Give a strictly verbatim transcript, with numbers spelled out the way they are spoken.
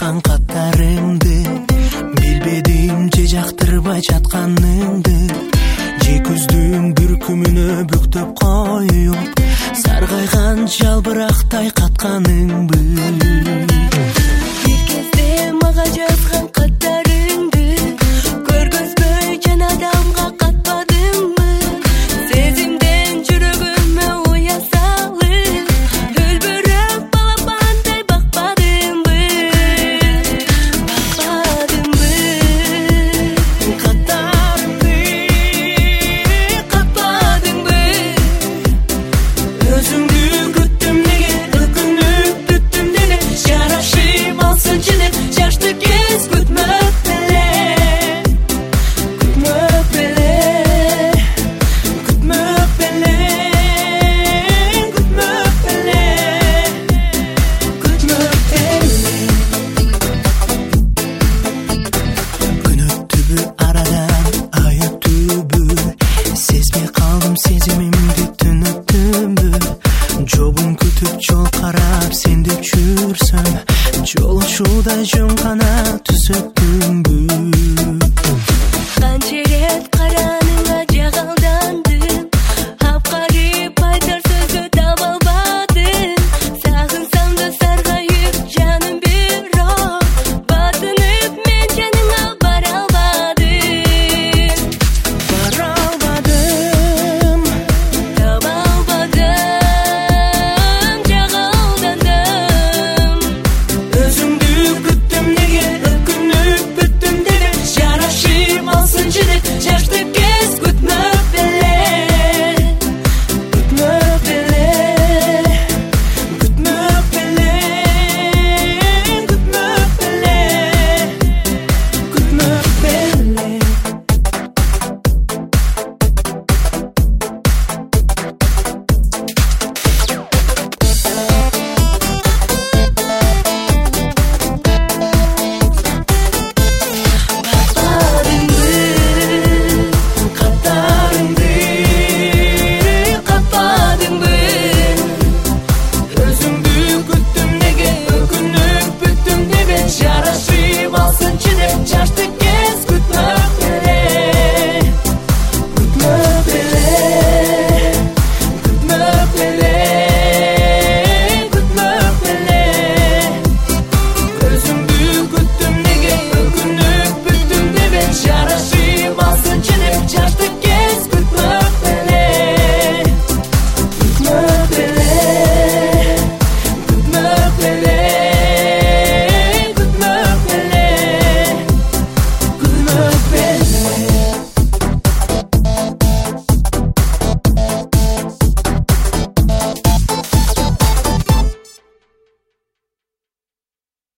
жазган каттарыңды, билбедим же жактырбай жатканыңды. Же күздүн бүркүмүнө бүктөп коюп, саргайган жалбырактай катканыңбы. Бир кезде мага жазган каттарыңды көргөзбөй жана адамга катпадыңбы? Сезимден жүрөгүмө уя салып, өлбүрөк балапандай бакпадыңбы? Бакпадыңбы? Каттарыңды катпадыңбы? Өзүңдү күттүм неге, өкүнүп бүттүм дене, жарашып алсынчы деп жашты кез күтмөп эле, күтмөп эле, күтмөп эле, күтмөп эле, күтмөп эле. Күн өттүбү арадан, ай өттүбү, сезбей калдым сезимимди түн өттүбү? Жолун күтүп жол карап сен деп жүрсөм, жол учуудай жөн гана түзөттүмбү?